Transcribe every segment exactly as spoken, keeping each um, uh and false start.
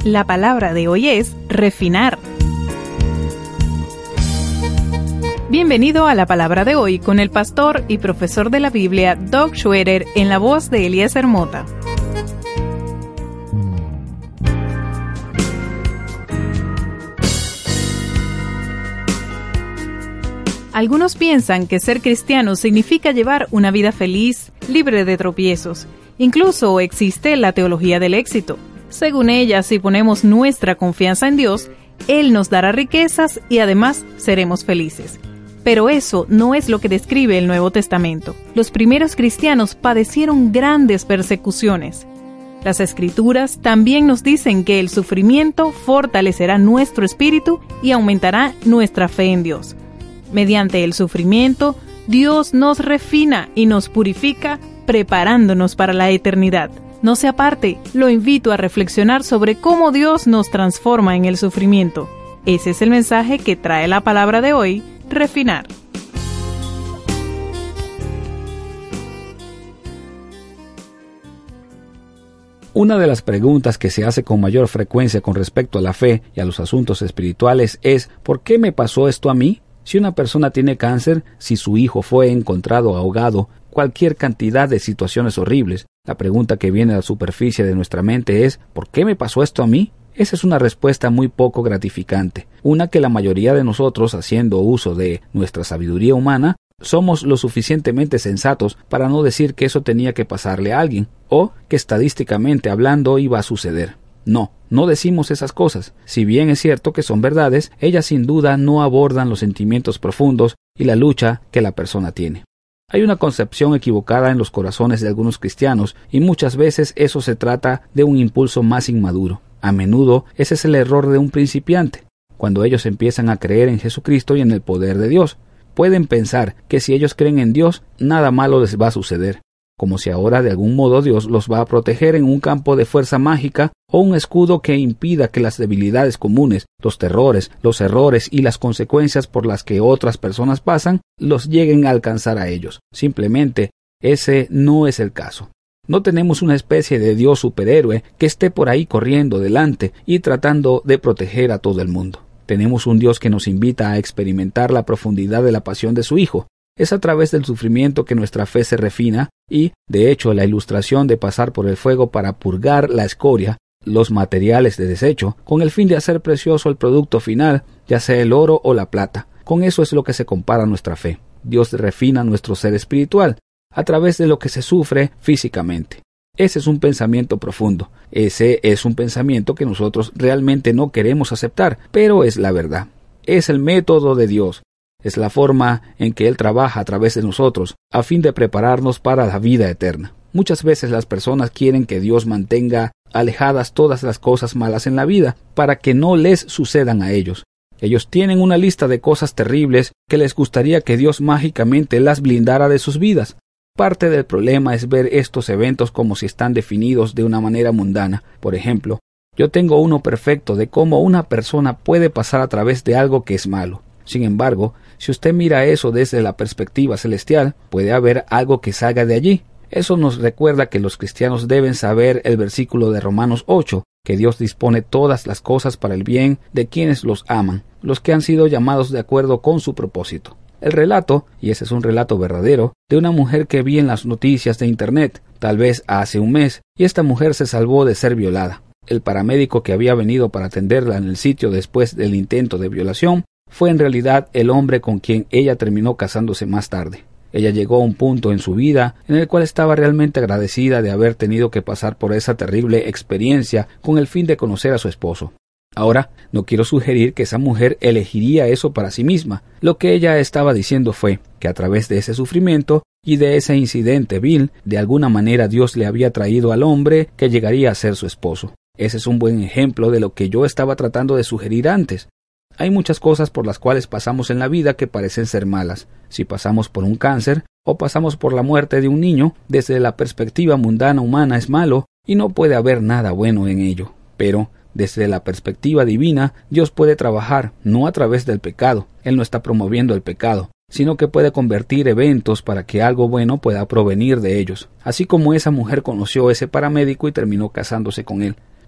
La palabra de hoy es refinar. Bienvenido a la palabra de hoy con el pastor y profesor de la Biblia, Doug Schroeder, en la voz de Eliezer Mota. Algunos piensan que ser cristiano significa llevar una vida feliz, libre de tropiezos. Incluso existe la teología del éxito. Según ella, si ponemos nuestra confianza en Dios, Él nos dará riquezas y además seremos felices. Pero eso no es lo que describe el Nuevo Testamento. Los primeros cristianos padecieron grandes persecuciones. Las Escrituras también nos dicen que el sufrimiento fortalecerá nuestro espíritu y aumentará nuestra fe en Dios. Mediante el sufrimiento, Dios nos refina y nos purifica, preparándonos para la eternidad. No se aparte, lo invito a reflexionar sobre cómo Dios nos transforma en el sufrimiento. Ese es el mensaje que trae la palabra de hoy, refinar. Una de las preguntas que se hace con mayor frecuencia con respecto a la fe y a los asuntos espirituales es ¿por qué me pasó esto a mí? Si una persona tiene cáncer, si su hijo fue encontrado ahogado, cualquier cantidad de situaciones horribles, la pregunta que viene a la superficie de nuestra mente es ¿por qué me pasó esto a mí? Esa es una respuesta muy poco gratificante, una que la mayoría de nosotros, haciendo uso de nuestra sabiduría humana, somos lo suficientemente sensatos para no decir que eso tenía que pasarle a alguien, o que estadísticamente hablando iba a suceder. No, no decimos esas cosas. Si bien es cierto que son verdades, ellas sin duda no abordan los sentimientos profundos y la lucha que la persona tiene. Hay una concepción equivocada en los corazones de algunos cristianos y muchas veces eso se trata de un impulso más inmaduro. A menudo ese es el error de un principiante. Cuando ellos empiezan a creer en Jesucristo y en el poder de Dios, pueden pensar que si ellos creen en Dios, nada malo les va a suceder. Como si ahora de algún modo Dios los va a proteger en un campo de fuerza mágica o un escudo que impida que las debilidades comunes, los terrores, los errores y las consecuencias por las que otras personas pasan, los lleguen a alcanzar a ellos. Simplemente, ese no es el caso. No tenemos una especie de Dios superhéroe que esté por ahí corriendo delante y tratando de proteger a todo el mundo. Tenemos un Dios que nos invita a experimentar la profundidad de la pasión de su Hijo. Es a través del sufrimiento que nuestra fe se refina y, de hecho, la ilustración de pasar por el fuego para purgar la escoria, los materiales de desecho, con el fin de hacer precioso el producto final, ya sea el oro o la plata. Con eso es lo que se compara nuestra fe. Dios refina nuestro ser espiritual a través de lo que se sufre físicamente. Ese es un pensamiento profundo. Ese es un pensamiento que nosotros realmente no queremos aceptar, pero es la verdad. Es el método de Dios. Es la forma en que Él trabaja a través de nosotros, a fin de prepararnos para la vida eterna. Muchas veces las personas quieren que Dios mantenga alejadas todas las cosas malas en la vida, para que no les sucedan a ellos. Ellos tienen una lista de cosas terribles que les gustaría que Dios mágicamente las blindara de sus vidas. Parte del problema es ver estos eventos como si están definidos de una manera mundana. Por ejemplo, yo tengo uno perfecto de cómo una persona puede pasar a través de algo que es malo. Sin embargo, si usted mira eso desde la perspectiva celestial, puede haber algo que salga de allí. Eso nos recuerda que los cristianos deben saber el versículo de Romanos ocho, que Dios dispone todas las cosas para el bien de quienes los aman, los que han sido llamados de acuerdo con su propósito. El relato, y ese es un relato verdadero, de una mujer que vi en las noticias de Internet, tal vez hace un mes, y esta mujer se salvó de ser violada. El paramédico que había venido para atenderla en el sitio después del intento de violación fue en realidad el hombre con quien ella terminó casándose más tarde. Ella llegó a un punto en su vida en el cual estaba realmente agradecida de haber tenido que pasar por esa terrible experiencia con el fin de conocer a su esposo. Ahora, no quiero sugerir que esa mujer elegiría eso para sí misma. Lo que ella estaba diciendo fue que a través de ese sufrimiento y de ese incidente vil, de alguna manera Dios le había traído al hombre que llegaría a ser su esposo. Ese es un buen ejemplo de lo que yo estaba tratando de sugerir antes. Hay muchas cosas por las cuales pasamos en la vida que parecen ser malas. Si pasamos por un cáncer o pasamos por la muerte de un niño, desde la perspectiva mundana humana es malo y no puede haber nada bueno en ello. Pero, desde la perspectiva divina, Dios puede trabajar no a través del pecado. Él no está promoviendo el pecado, sino que puede convertir eventos para que algo bueno pueda provenir de ellos. Así como esa mujer conoció a ese paramédico y terminó casándose con él.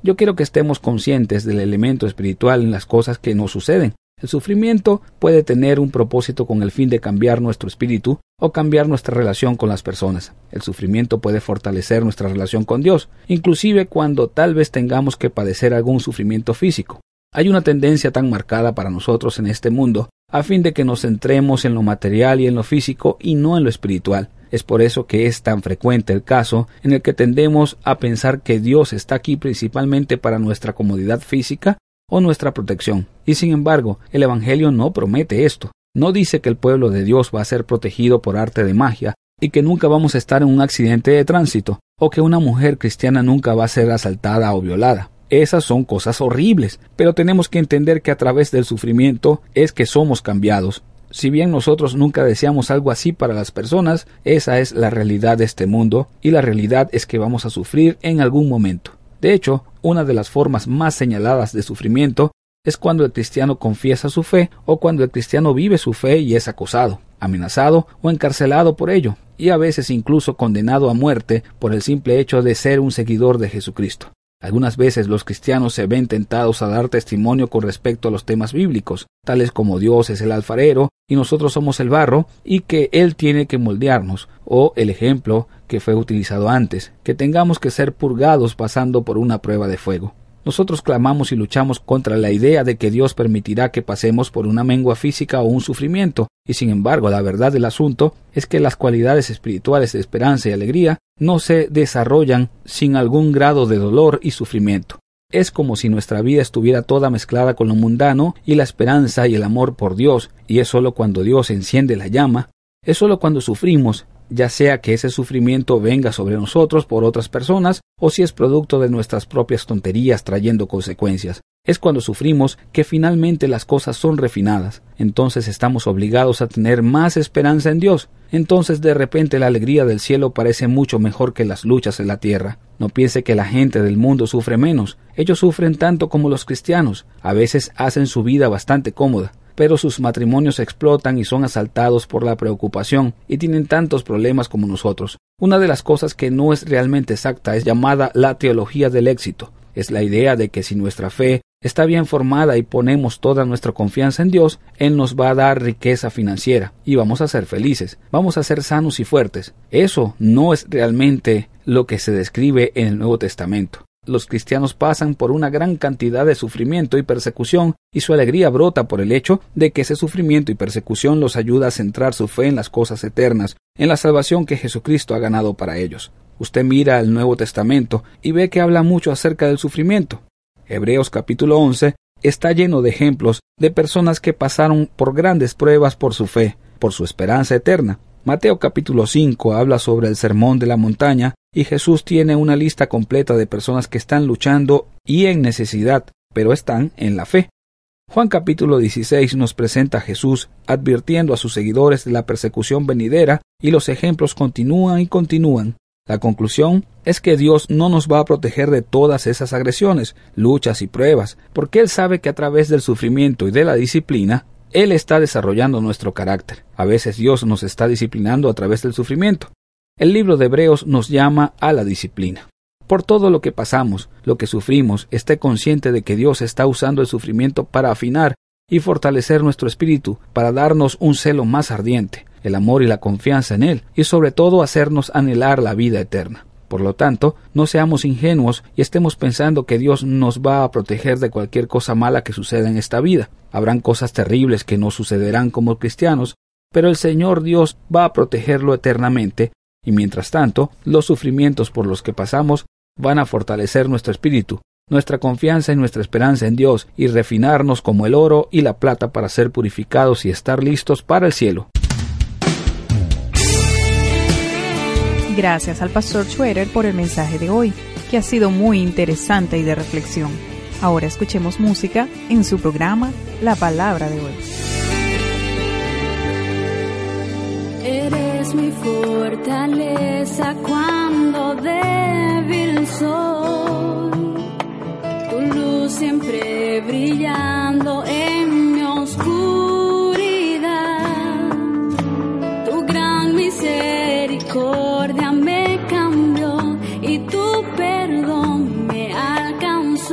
Yo quiero que estemos conscientes del elemento espiritual en las cosas que nos suceden. El sufrimiento puede tener un propósito con el fin de cambiar nuestro espíritu o cambiar nuestra relación con las personas. El sufrimiento puede fortalecer nuestra relación con Dios, inclusive cuando tal vez tengamos que padecer algún sufrimiento físico. Hay una tendencia tan marcada para nosotros en este mundo a fin de que nos centremos en lo material y en lo físico y no en lo espiritual. Es por eso que es tan frecuente el caso en el que tendemos a pensar que Dios está aquí principalmente para nuestra comodidad física o nuestra protección. Y sin embargo, el Evangelio no promete esto. No dice que el pueblo de Dios va a ser protegido por arte de magia y que nunca vamos a estar en un accidente de tránsito o que una mujer cristiana nunca va a ser asaltada o violada. Esas son cosas horribles, pero tenemos que entender que a través del sufrimiento es que somos cambiados. Si bien nosotros nunca deseamos algo así para las personas, esa es la realidad de este mundo y la realidad es que vamos a sufrir en algún momento. De hecho, una de las formas más señaladas de sufrimiento es cuando el cristiano confiesa su fe o cuando el cristiano vive su fe y es acosado, amenazado o encarcelado por ello, y a veces incluso condenado a muerte por el simple hecho de ser un seguidor de Jesucristo. Algunas veces los cristianos se ven tentados a dar testimonio con respecto a los temas bíblicos, tales como Dios es el alfarero y nosotros somos el barro y que Él tiene que moldearnos, o el ejemplo que fue utilizado antes, que tengamos que ser purgados pasando por una prueba de fuego. Nosotros clamamos y luchamos contra la idea de que Dios permitirá que pasemos por una mengua física o un sufrimiento, y sin embargo la verdad del asunto es que las cualidades espirituales de esperanza y alegría no se desarrollan sin algún grado de dolor y sufrimiento. Es como si nuestra vida estuviera toda mezclada con lo mundano y la esperanza y el amor por Dios, y es solo cuando Dios enciende la llama, es solo cuando sufrimos, ya sea que ese sufrimiento venga sobre nosotros por otras personas o si es producto de nuestras propias tonterías trayendo consecuencias. Es cuando sufrimos que finalmente las cosas son refinadas. Entonces estamos obligados a tener más esperanza en Dios. Entonces de repente la alegría del cielo parece mucho mejor que las luchas en la tierra. No piense que la gente del mundo sufre menos. Ellos sufren tanto como los cristianos. A veces hacen su vida bastante cómoda, pero sus matrimonios explotan y son asaltados por la preocupación y tienen tantos problemas como nosotros. Una de las cosas que no es realmente exacta es llamada la teología del éxito. Es la idea de que si nuestra fe está bien formada y ponemos toda nuestra confianza en Dios, Él nos va a dar riqueza financiera y vamos a ser felices, vamos a ser sanos y fuertes. Eso no es realmente lo que se describe en el Nuevo Testamento. Los cristianos pasan por una gran cantidad de sufrimiento y persecución y su alegría brota por el hecho de que ese sufrimiento y persecución los ayuda a centrar su fe en las cosas eternas, en la salvación que Jesucristo ha ganado para ellos. Usted mira el Nuevo Testamento y ve que habla mucho acerca del sufrimiento. Hebreos capítulo once está lleno de ejemplos de personas que pasaron por grandes pruebas por su fe, por su esperanza eterna. Mateo capítulo cinco habla sobre el sermón de la montaña y Jesús tiene una lista completa de personas que están luchando y en necesidad, pero están en la fe. Juan capítulo dieciséis nos presenta a Jesús advirtiendo a sus seguidores de la persecución venidera y los ejemplos continúan y continúan. La conclusión es que Dios no nos va a proteger de todas esas agresiones, luchas y pruebas, porque Él sabe que a través del sufrimiento y de la disciplina, Él está desarrollando nuestro carácter. A veces Dios nos está disciplinando a través del sufrimiento. El libro de Hebreos nos llama a la disciplina. Por todo lo que pasamos, lo que sufrimos, esté consciente de que Dios está usando el sufrimiento para afinar y fortalecer nuestro espíritu, para darnos un celo más ardiente, el amor y la confianza en Él, y sobre todo hacernos anhelar la vida eterna. Por lo tanto, no seamos ingenuos y estemos pensando que Dios nos va a proteger de cualquier cosa mala que suceda en esta vida. Habrán cosas terribles que no sucederán como cristianos, pero el Señor Dios va a protegerlo eternamente, y mientras tanto, los sufrimientos por los que pasamos van a fortalecer nuestro espíritu, nuestra confianza y nuestra esperanza en Dios, y refinarnos como el oro y la plata para ser purificados y estar listos para el cielo. Gracias al pastor Schroeder por el mensaje de hoy, que ha sido muy interesante y de reflexión. Ahora escuchemos música en su programa La Palabra de Hoy. Eres mi fortaleza cuando débil soy, tu luz siempre brillando en mi oscuridad, tu gran misericordia me cambió y tu perdón me alcanzó.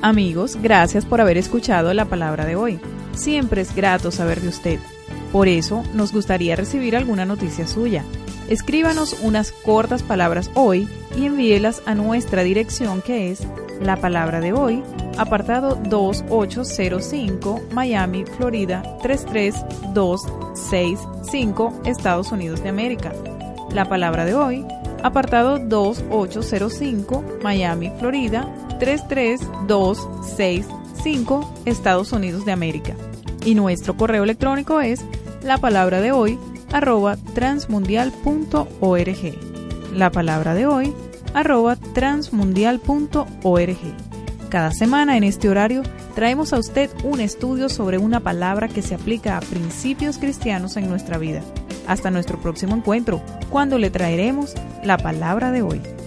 Amigos, gracias por haber escuchado la palabra de hoy. Siempre es grato saber de usted. Por eso, nos gustaría recibir alguna noticia suya. Escríbanos unas cortas palabras hoy y envíelas a nuestra dirección, que es La Palabra de Hoy, apartado dos ocho cero cinco, Miami, Florida tres tres dos seis cinco, Estados Unidos de América. La Palabra de Hoy, apartado dos ocho cero cinco, Miami, Florida tres tres dos seis cinco, Estados Unidos de América. Y nuestro correo electrónico es la palabra de hoy arroba transmundial punto org. La palabra de hoy arroba transmundial punto org. Cada semana en este horario traemos a usted un estudio sobre una palabra que se aplica a principios cristianos en nuestra vida. Hasta nuestro próximo encuentro, cuando le traeremos la palabra de hoy.